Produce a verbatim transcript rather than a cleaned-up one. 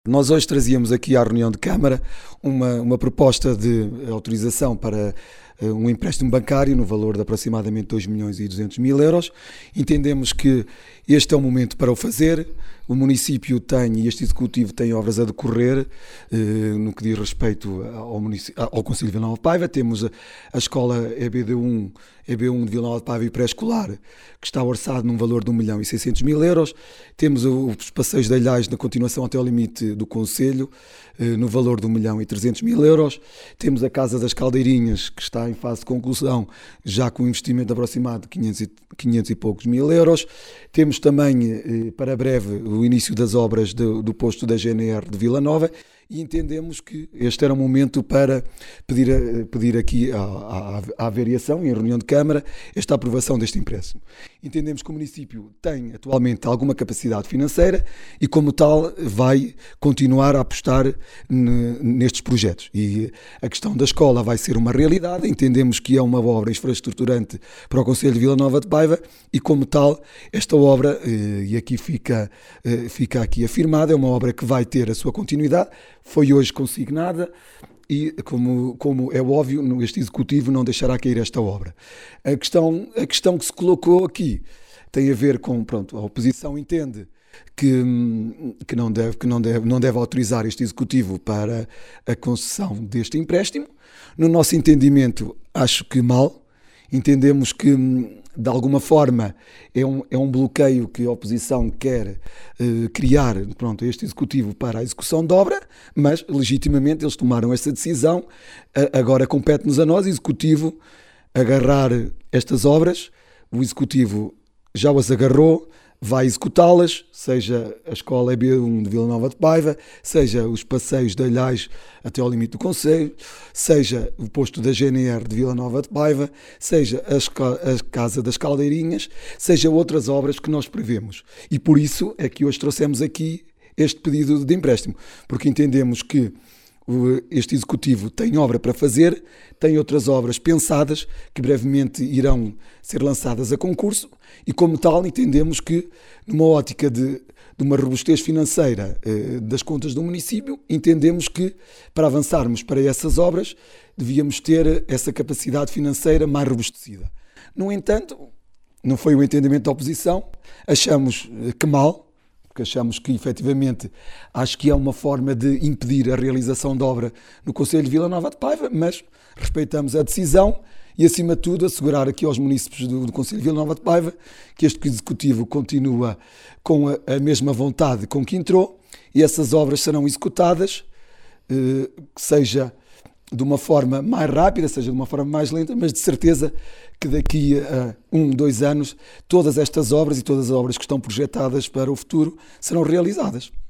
Nós hoje trazíamos aqui à reunião de Câmara uma, uma proposta de autorização para uh, um empréstimo bancário no valor de aproximadamente dois milhões e duzentos mil euros. Entendemos que este é o momento para o fazer. O município tem, e este executivo tem obras a decorrer uh, no que diz respeito ao, ao Concelho de Vila Nova de Paiva. Temos a, a escola E B D um, E B um de Vila Nova de Paiva e pré-escolar, que está orçado num valor de um milhão e seiscentos mil euros. Temos os passeios de Alhais na continuação até ao limite do Concelho, uh, no valor de um milhão e trezentos mil euros. Temos a Casa das Caldeirinhas, que está em fase de conclusão, já com um investimento aproximado de quinhentos e, quinhentos e poucos mil euros. Temos também, uh, para breve, o início das obras do, do posto da G N R de Vila Nova, e entendemos que este era o momento para pedir, pedir aqui à, à, à variação, em reunião de Câmara, esta aprovação deste empréstimo. Entendemos que o município tem atualmente alguma capacidade financeira e, como tal, vai continuar a apostar nestes projetos. E a questão da escola vai ser uma realidade. Entendemos que é uma obra infraestruturante para o Concelho de Vila Nova de Paiva e, como tal, esta obra, e aqui fica, fica aqui afirmada, é uma obra que vai ter a sua continuidade. Foi hoje consignada e, como, como é óbvio, este Executivo não deixará cair esta obra. A questão, a questão que se colocou aqui tem a ver com, pronto, a oposição entende que, que, não, deve, que não, deve, não deve autorizar este Executivo para a concessão deste empréstimo. No nosso entendimento, acho que mal. Entendemos que, de alguma forma, é um, é um bloqueio que a oposição quer eh, criar, pronto, este Executivo para a execução de obra, mas, legitimamente, eles tomaram essa decisão. A, agora compete-nos a nós, Executivo, agarrar estas obras. O Executivo já as agarrou, vai executá-las, seja a escola E B um de Vila Nova de Paiva, seja os passeios de Alhais até ao limite do Concelho, seja o posto da G N R de Vila Nova de Paiva, seja a, a Casa das Caldeirinhas, seja outras obras que nós prevemos. E por isso é que hoje trouxemos aqui este pedido de empréstimo, porque entendemos que este Executivo tem obra para fazer, tem outras obras pensadas que brevemente irão ser lançadas a concurso e, como tal, entendemos que, numa ótica de, de uma robustez financeira eh, das contas do município, entendemos que, para avançarmos para essas obras, devíamos ter essa capacidade financeira mais robustecida. No entanto, não foi o entendimento da oposição, achamos que mal, porque achamos que, efetivamente, acho que é uma forma de impedir a realização da obra no Concelho de Vila Nova de Paiva, mas respeitamos a decisão e, acima de tudo, assegurar aqui aos munícipes do, do Concelho de Vila Nova de Paiva que este Executivo continua com a, a mesma vontade com que entrou e essas obras serão executadas, eh, seja de uma forma mais rápida, seja de uma forma mais lenta, mas de certeza que daqui a um, dois anos, todas estas obras e todas as obras que estão projetadas para o futuro serão realizadas.